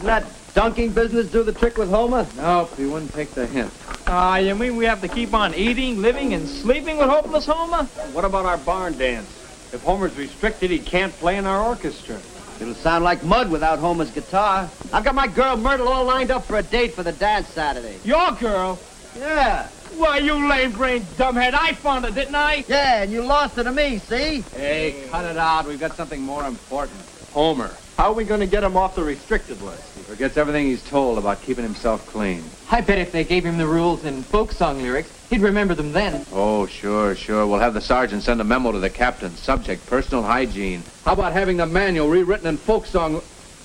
Doesn't that dunking business do the trick with Homer? Nope, he wouldn't take the hint. You mean we have to keep on eating, living, and sleeping with Hopeless Homer? What about our barn dance? If Homer's restricted, he can't play in our orchestra. It'll sound like mud without Homer's guitar. I've got my girl Myrtle all lined up for a date for the dance Saturday. Your girl? Yeah. Why, you lame-brained dumbhead. I found her, didn't I? Yeah, and you lost her to me, see? Hey, cut it out. We've got something more important. Homer. How are we going to get him off the restricted list? He forgets everything he's told about keeping himself clean. I bet if they gave him the rules in folk song lyrics, he'd remember them then. Oh, sure. We'll have the sergeant send a memo to the captain. Subject, personal hygiene. How about having the manual rewritten in folk song?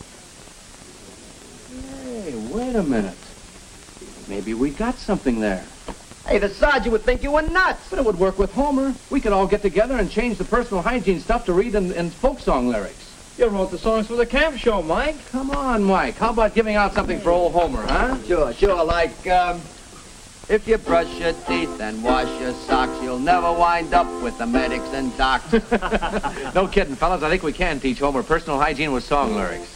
Hey, wait a minute. Maybe we got something there. Hey, the sergeant would think you were nuts. But it would work with Homer. We could all get together and change the personal hygiene stuff to read in folk song lyrics. You wrote the songs for the camp show, Mike. Come on, Mike. How about giving out something for old Homer, huh? Sure, like, if you brush your teeth and wash your socks, you'll never wind up with the medics and docs. No kidding, fellas. I think we can teach Homer personal hygiene with song lyrics.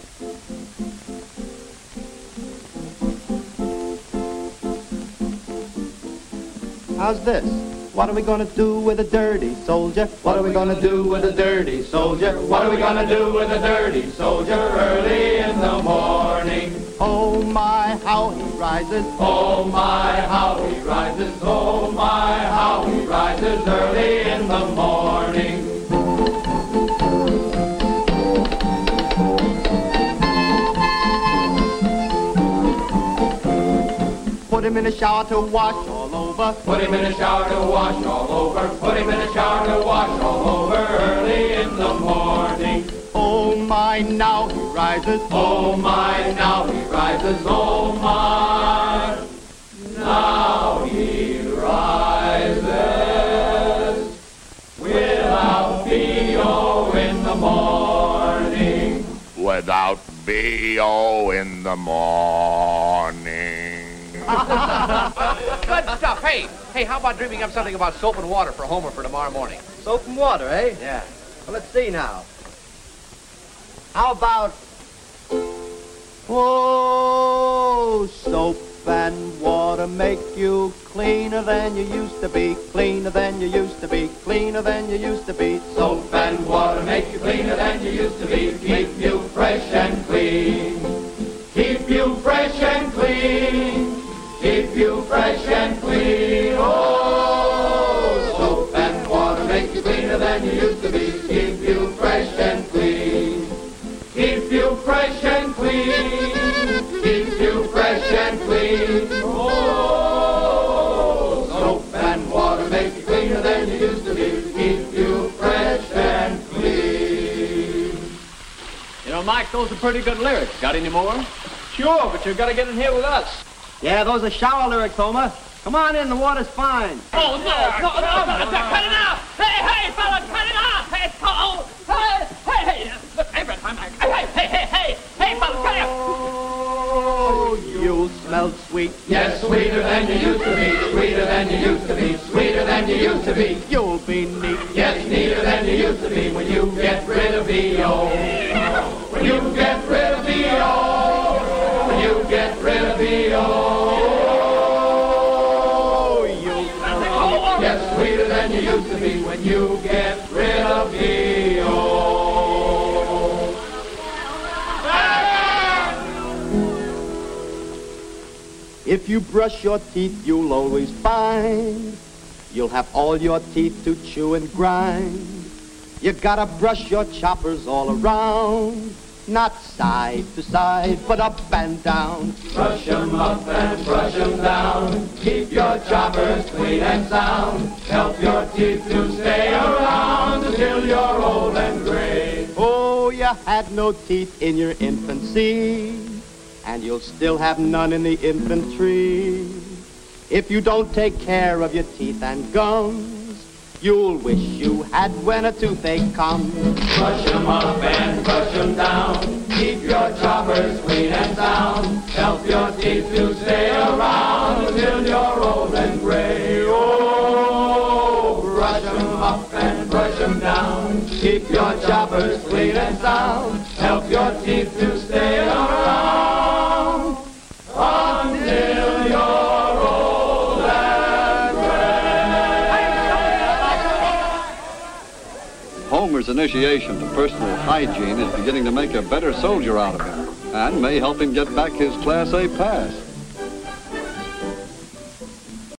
How's this? What are we gonna do with a dirty soldier? What are we gonna do with a dirty soldier? What are we gonna do with a dirty soldier early in the morning? Oh my, how he rises. Oh my, how he rises. Oh my, how he rises early in the morning. Put him in a shower to wash all over. Put him in a shower to wash all over. Put him in a shower to wash all over early in the morning. Oh my, now he rises. Oh my, now he rises. Oh my, now he rises. Without B.O. in the morning. Without B.O. in the morning. Good stuff. Hey, how about dreaming up something about soap and water for Homer for tomorrow morning? Soap and water, eh? Yeah. Well, let's see now. How about... Oh, soap and water make you cleaner than you used to be, cleaner than you used to be, cleaner than you used to be. Soap and water make you cleaner than you used to be, keep you fresh and clean. Keep you fresh and clean. Keep you fresh and clean. Oh, soap and water make you cleaner than you used to be. Keep you fresh and clean. Keep you fresh and clean. Keep you fresh and clean. Oh, soap and water make you cleaner than you used to be. Keep you fresh and clean. You know, Mike, those are pretty good lyrics. Got any more? Sure, but you've got to get in here with us. Yeah, those are shower lyrics, Homer. Come on in, the water's fine. Oh, no, cut it out! Hey, fella, cut it out! Hey, every time hey, fella, cut it out! Oh, you smell sweet. Yes, sweeter than you used to be, sweeter than you used to be, sweeter than you used to be. You'll be neat. Yes, neater than you used to be when you get rid of B.O. When you get rid of B.O. When you get rid of B.O. Yes, sweeter than you used to be when you get rid of B.O. If you brush your teeth, you'll always find you'll have all your teeth to chew and grind. You gotta brush your choppers all around, not side to side, but up and down. Brush 'em up and brush 'em down. Keep your choppers clean and sound. Help your teeth to stay around until you're old and gray. Oh, you had no teeth in your infancy, and you'll still have none in the infantry. If you don't take care of your teeth and gums, you'll wish you had when a toothache comes. Brush 'em up and brush 'em down. Keep your choppers clean and sound. Help your teeth to stay around until you're old and gray. Oh, brush 'em up and brush 'em down. Keep your choppers clean and sound. Help your teeth to stay around Homer's initiation to personal hygiene is beginning to make a better soldier out of him and may help him get back his Class A pass.